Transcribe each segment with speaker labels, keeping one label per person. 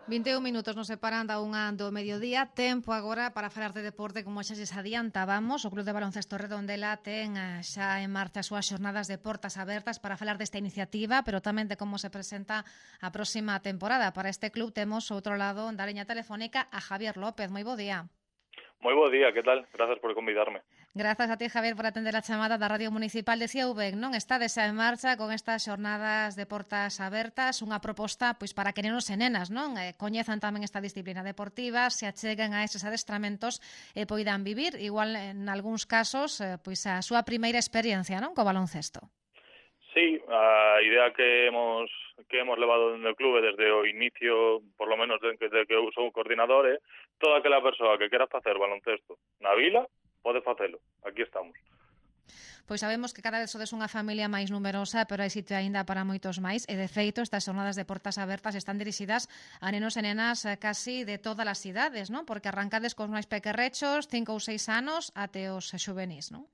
Speaker 1: 21 minutos nos separan da unha do mediodía. Tempo agora para falar de deporte, como xa lles adiantábamos. O Club de Baloncesto Redondela ten xa en marcha as súas xornadas de portas abertas para falar desta iniciativa, pero tamén de como se presenta a próxima temporada. Para este club temos outro lado da liña telefónica a Javier López. Moi bo día.
Speaker 2: Moi bo día, que tal? Grazas por convidarme.
Speaker 1: Grazas a ti, Javier, por atender a chamada da Radio Municipal de Ciaubén, non? Estades xa en marcha con estas xornadas de portas abertas, unha proposta pois para que nenos e nenas, non? Coñezan tamén esta disciplina deportiva, se acheguen a eses adestramentos e poidan vivir, igual en algúns casos, pois a súa primeira experiencia, non? Co baloncesto.
Speaker 2: Sí, a idea que hemos levado no clube desde o inicio, por lo menos desde que eu sou coordinador, é toda aquela persoa que quera facer baloncesto na vila, pode facelo. Aquí estamos.
Speaker 1: Pois sabemos que cada vez sodes unha familia máis numerosa, pero hai sitio aínda para moitos máis, e de feito estas xornadas de portas abertas están dirixidas a nenos e nenas casi de todas as idades, non? Porque arrancades cos máis pequerrechos, 5 ou 6 anos, até os xuvenís, non?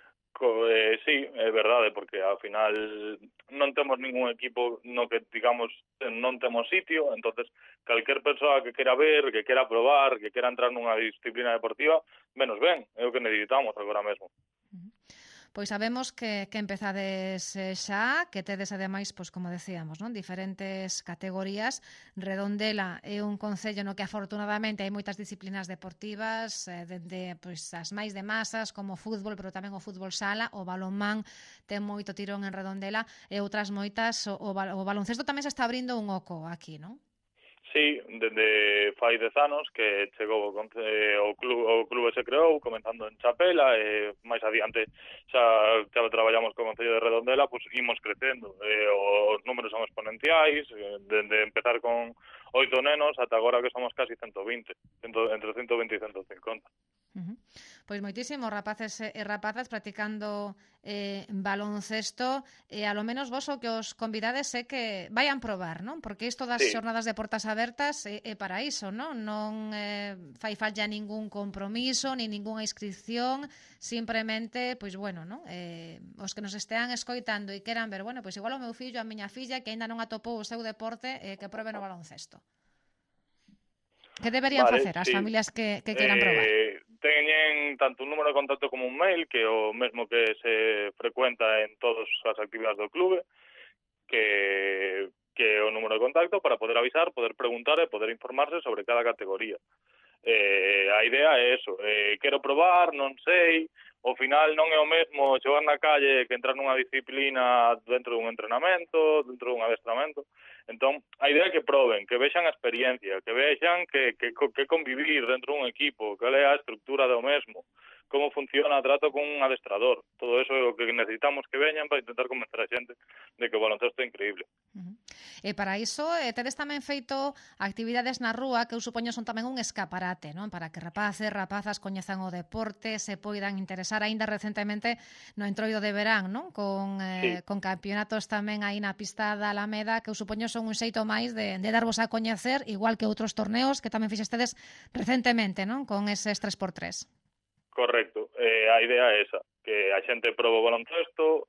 Speaker 2: Sí, é verdade, porque ao final non temos ningún equipo no que, digamos, non temos sitio, entonces calquer persoa que quera ver, que quera probar, que quera entrar nunha disciplina deportiva, menos ben, é o que necesitamos agora mesmo.
Speaker 1: Pois sabemos que empezades xa, que tedes ademais, pois como decíamos, non, diferentes categorías. Redondela é un concello no que afortunadamente hai moitas disciplinas deportivas, dende pois as máis de masas como o fútbol, pero tamén o fútbol sala, o balonmán ten moito tirón en Redondela e outras moitas, o baloncesto tamén se está abrindo un oco aquí, non?
Speaker 2: Sí, dende fai 10 anos que chegou o clube se creou, comenzando en Chapela, e máis adiante xa traballamos co Concello de Redondela, pois imos crecendo, os números son exponenciais, dende empezar con 8 nenos ata agora que somos casi 120, entre 120 e 150.
Speaker 1: Pois moitísimos rapaces e rapazas practicando baloncesto, e a lo menos vos o que os convidades é que vayan probar, non? Porque isto das xornadas de portas abertas é para iso, non? Non fai falla ningún compromiso, ni ningunha inscripción, simplemente, pois bueno, non? Os que nos estean escoitando e queran ver, bueno, pois igual o meu fillo, a miña filla, que aínda non atopou o seu deporte, que probe no baloncesto. Que deberían facer as familias que queran probar?
Speaker 2: Teñen tanto un número de contacto como un mail, que é o mesmo que se frecuenta en todas as actividades do clube, que é o número de contacto para poder avisar, poder preguntar e poder informarse sobre cada categoría. A idea é eso, quero probar, non sei, ao final non é o mesmo xogar na calle que entrar nunha disciplina dentro dun entrenamento, dentro dun adestramento. Entón, a idea é que proben, que vexan a experiencia, que vexan que convivir dentro dun equipo, cal é a estructura do mesmo, como funciona o trato con un adestrador. Todo eso é o que necesitamos que veñan para intentar convencer a xente de que o baloncesto é increíble.
Speaker 1: E para iso, tedes tamén feito actividades na rúa que eu supoño son tamén un escaparate, non? Para que rapaces, rapazas coñezan o deporte, se poidan interesar aínda recentemente no entroido de verán, non? Con campeonatos tamén aí na pista da Alameda, que eu supoño son un xeito máis de darvos a coñecer, igual que outros torneos que tamén fixestedes recentemente, non? Con eses 3x3.
Speaker 2: Correcto, a idea é esa, que a xente proba o baloncesto,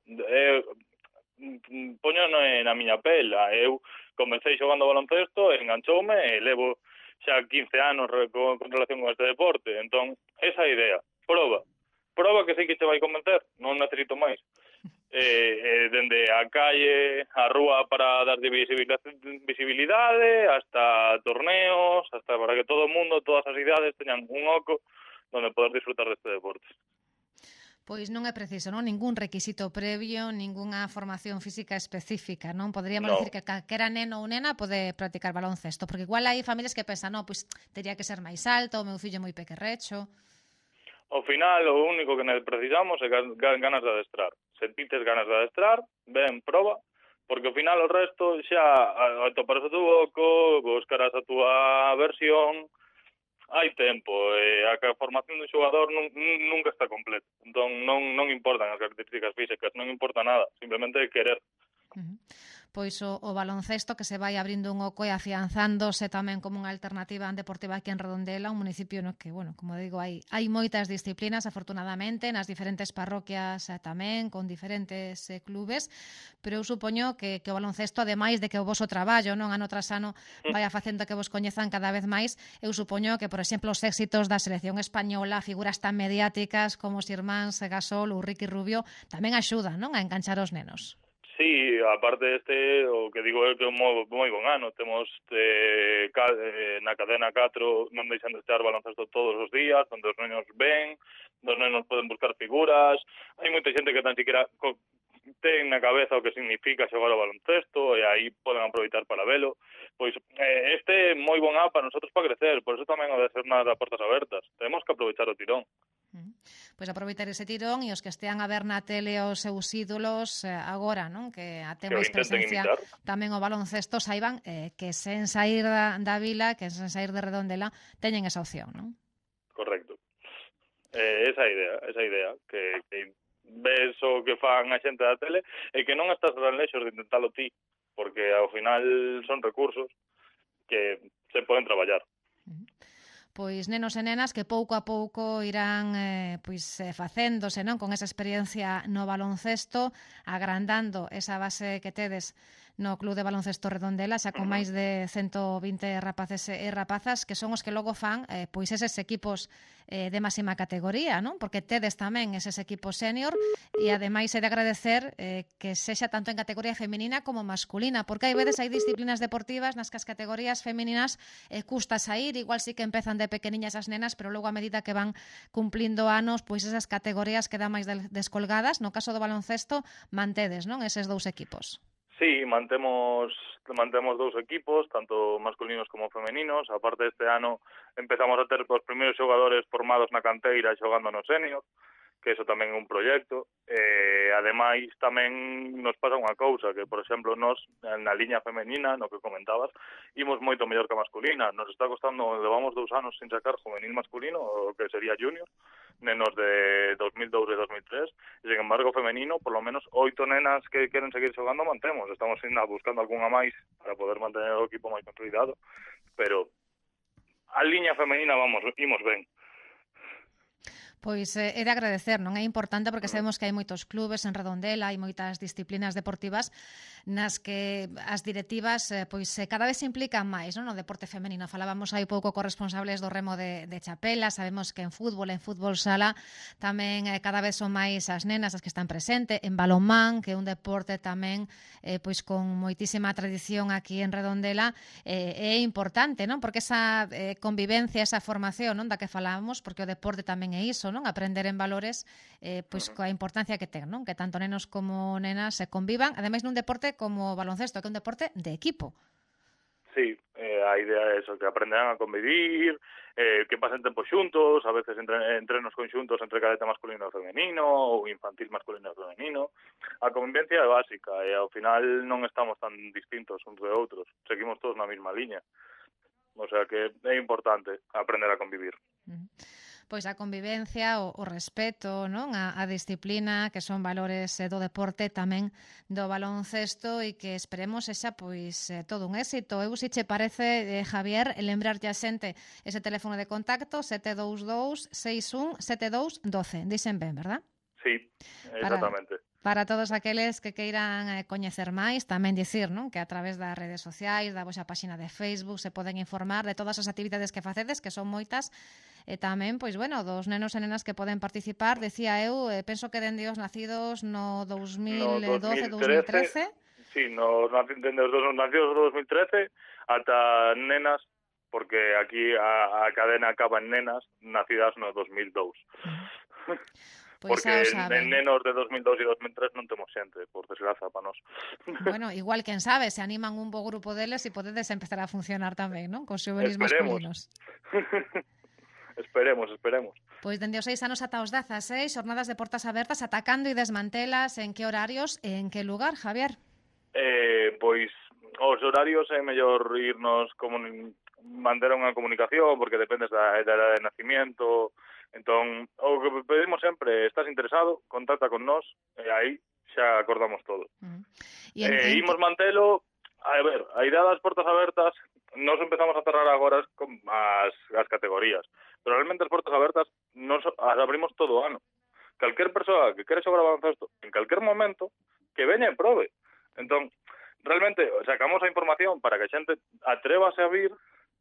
Speaker 2: poño na miña pela, eu comecei xogando baloncesto, enganchoume e levo xa 15 anos con relación con este deporte, entón, esa idea, proba que sei que te vai convencer, non necesito máis. Dende a calle, a rúa para dar visibilidade, hasta torneos, hasta para que todo o mundo, todas as idades teñan un oco donde poder disfrutar deste deporte.
Speaker 1: Pois non é preciso, non? Ningún requisito previo, ningunha formación física específica, non? Poderíamos decir que calquera neno ou nena pode practicar baloncesto, porque igual hai familias que pensan, non, pois teria que ser máis alto, o meu fillo moi pequerrecho.
Speaker 2: Ao final, o único que precisamos é ganas de adestrar. Se pites ganas de adestrar, ven, proba, porque ao final o resto xa atoparás o teu boco, buscarás a túa versión. Hai tempo, a formación do xogador nunca está completa. Entón non importan as características físicas, non importa nada, simplemente querer.
Speaker 1: pois o baloncesto que se vai abrindo un oco e afianzándose tamén como unha alternativa deportiva aquí en Redondela, un municipio no que, bueno, como digo, hai moitas disciplinas, afortunadamente, nas diferentes parroquias tamén, con diferentes clubes, pero eu supoño que o baloncesto, ademais de que o voso traballo, non, ano tras ano, vai facendo que vos coñezan cada vez máis, eu supoño que, por exemplo, os éxitos da selección española, figuras tan mediáticas como os irmáns Gasol ou Ricky Rubio, tamén axudan, non, a enganchar os nenos.
Speaker 2: Sí, aparte o que digo é que é moi bon ano. Temos na cadena 4 non deixan de estar baloncesto todos os días, onde os nenos ven, os nenos poden buscar figuras. Hai moita xente que tan siquiera ten na cabeza o que significa xogar ao baloncesto e aí poden aproveitar para velo. Pois este é moi bon ano para nosotros para crecer, por eso tamén ha de ser unha das portas abertas. Temos que aproveitar o tirón.
Speaker 1: Pois aproveitar ese tirón e os que estean a ver na tele os seus ídolos agora, non? Que a ten máis presencia tamén o baloncesto, saiban que sen sair da vila, que sen sair de Redondela, teñen esa opción, non?
Speaker 2: Correcto. Esa idea, que ves o que fan a xente da tele e que non estás tan lexos de intentalo ti, porque ao final son recursos que se poden traballar.
Speaker 1: Pois nenos e nenas que pouco a pouco irán facéndose, non, con esa experiencia no baloncesto, agrandando esa base que tedes no Club de Baloncesto Redondela, xa con máis de 120 rapaces e rapazas, que son os que logo fan pois eses equipos de máxima categoría, non? Porque tedes tamén eses equipos senior e ademais é de agradecer que sexa tanto en categoría feminina como masculina, porque hai veces hai disciplinas deportivas nas que as categorías femininas custa sair, igual sí que empezan de pequeniñas as nenas, pero logo a medida que van cumplindo anos, pois esas categorías quedan máis descolgadas. No caso do baloncesto, mantedes, non, eses dous equipos?
Speaker 2: Sí, mantemos dous equipos, tanto masculinos como femeninos. Aparte, este ano empezamos a ter os primeiros xogadores formados na canteira xogando no senior, que eso tamén é un proxecto. Ademais, tamén nos pasa unha cousa, que, por exemplo, nos, na liña femenina, no que comentabas, imos moito mellor que a masculina. Nos está costando, levamos 2 anos sin sacar juvenil masculino, o que sería junior, nenos de 2002 e 2003, e, sin embargo, femenino, por lo menos 8 nenas que queren seguir xogando mantemos. Estamos buscando algunha máis para poder mantener o equipo máis consolidado, pero a liña femenina imos ben.
Speaker 1: Pois é de agradecer, non é importante porque sabemos que hai moitos clubes en Redondela, hai moitas disciplinas deportivas nas que as directivas pois cada vez se implican máis, non, no deporte femenino. Falábamos hai pouco co responsables do remo de Chapela, sabemos que en fútbol sala tamén cada vez son máis as nenas as que están presentes, en balonmán, que é un deporte tamén pois con moitísima tradición aquí en Redondela, é importante, non? Porque esa convivencia, esa formación, non, da que falábamos, porque o deporte tamén é iso, non? Aprender en valores pois coa importancia que ten, non? Que tanto nenos como nenas se convivan, ademais nun deporte como o baloncesto, que é un deporte de equipo.
Speaker 2: Sí, a idea é eso, que aprenderán a convivir, que pasen tempo xuntos, a veces entrenos conxuntos entre cadete masculino e femenino, ou infantil masculino e femenino. A convivencia é básica e ao final non estamos tan distintos uns de outros, seguimos todos na mesma liña. O sea que é importante aprender a convivir.
Speaker 1: Pois a convivencia, o respeto, non, a disciplina, que son valores do deporte, tamén do baloncesto, e que esperemos sexa pois todo un éxito. Eu, se che parece, Javier, lembrarte a xente ese teléfono de contacto 722 61 72 12. Dixen ben, verdad?
Speaker 2: Sí, exactamente.
Speaker 1: Para todos aqueles que queiran coñecer máis, tamén dicir, non, que a través das redes sociais, da vosa páxina de Facebook, se poden informar de todas as actividades que facedes, que son moitas, e tamén, pois, bueno, dos nenos e nenas que poden participar. Decía eu, penso que dende os nacidos no 2012, 2013.
Speaker 2: Sí, dende os nacidos do 2013 ata nenas, porque aquí a cadena acaba en nenas nacidas no 2002.
Speaker 1: Pois
Speaker 2: porque en nenos de 2002 e 2003 non temos xente, por desgraza, para nós.
Speaker 1: Bueno, igual, quen sabe, se animan un bo grupo deles e podedes empezar a funcionar tamén, non? Cos xuvenis masculinos.
Speaker 2: Esperemos.
Speaker 1: Pois dende os 6 anos ata os 16, xornadas de portas abertas, atacando e desmantelas, en que horarios e en que lugar, Javier?
Speaker 2: Pois os horarios é mellor irnos manter unha comunicación, porque dependes da edad de nacimiento. Entón, o que pedimos sempre, estás interesado, contacta con nós, e aí xa acordamos todo.
Speaker 1: Imos
Speaker 2: mantelo. A ver, a idea das portas abertas, nos empezamos a cerrar agora as categorías, pero realmente as portas abertas as abrimos todo o ano. Calquer persoa que quere xogar baloncesto en calquer momento, que veña e probe. Entón, realmente sacamos a información para que a xente atrévase a vir,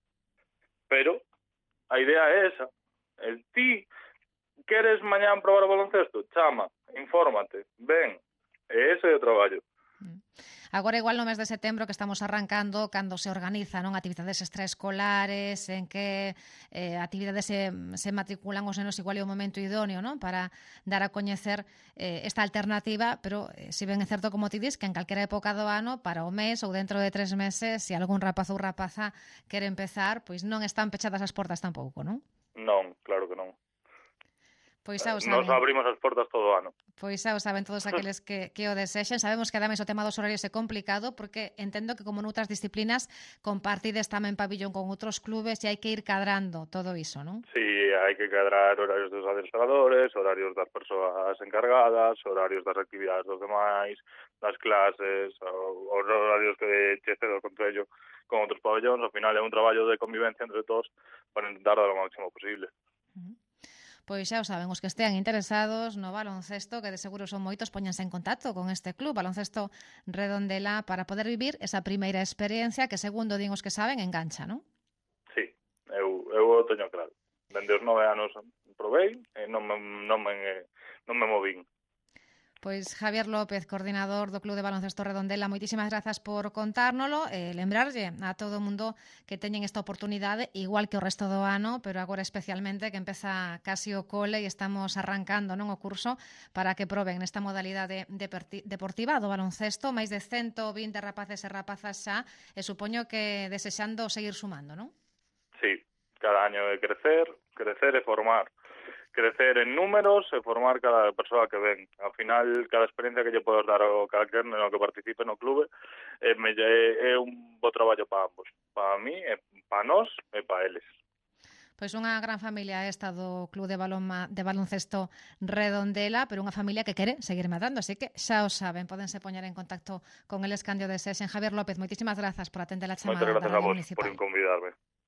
Speaker 2: pero a idea é esa. Ti queres mañán probar o baloncesto? Chama, infórmate, ven. E ese é o traballo.
Speaker 1: Agora igual no mes de setembro que estamos arrancando, cando se organiza non actividades extraescolares, en que actividades se matriculan os nenos, igual é o momento idóneo, non, para dar a coñecer esta alternativa, pero si ben é certo, como ti dis, que en calquera época do ano, para o mes ou dentro de 3 meses, se algún rapaz ou rapaza quere empezar, pois non están pechadas as portas tampouco, non?
Speaker 2: Non, claro que non.
Speaker 1: Pois xa o saben.
Speaker 2: Nos abrimos as portas todo o ano.
Speaker 1: Pois xa o saben todos aqueles que o desexen. Sabemos que ademais o tema dos horarios é complicado porque entendo que como noutras disciplinas compartides tamén pabillón con outros clubes e hai que ir cadrando todo iso, non?
Speaker 2: Sí, hai que cadrar horarios dos adestradores, horarios das persoas encargadas, horarios das actividades dos demais, das clases, os horarios que che cede o Concello con outros pabellóns. Ao final é un traballo de convivencia entre todos para intentar dar o máximo posible.
Speaker 1: Pois xa o saben, os que estean interesados no baloncesto, que de seguro son moitos, póñanse en contacto con este club, Baloncesto Redondela, para poder vivir esa primeira experiencia que, segundo din os que saben, engancha, non?
Speaker 2: Sí, eu o teño claro. Dende os 9 anos probei e non me movín.
Speaker 1: Pois Javier López, coordinador do Club de Baloncesto Redondela, moitísimas grazas por contárnolo e lembrarlle a todo o mundo que teñen esta oportunidade, igual que o resto do ano, pero agora especialmente que empeza casi o cole e estamos arrancando non o curso para que proben nesta modalidade deportiva do baloncesto, máis de 120 rapaces e rapazas xa, e supoño que desexando seguir sumando, non?
Speaker 2: Sí, cada año é crecer e formar. Crecer en números e formar cada persoa que ven. Ao final, cada experiencia que lle podes dar ao calquer no que participe no clube é un bo traballo para ambos. Para mí, para nós e para eles.
Speaker 1: Pois unha gran familia esta do Club de Baloncesto Redondela, pero unha familia que quere seguir matando, así que xa o saben, pódense poñer en contacto con eles cando desexen. Javier López, moitísimas grazas por atender a chamada da Radio Municipal.
Speaker 2: Moitas grazas a vos por convidarme.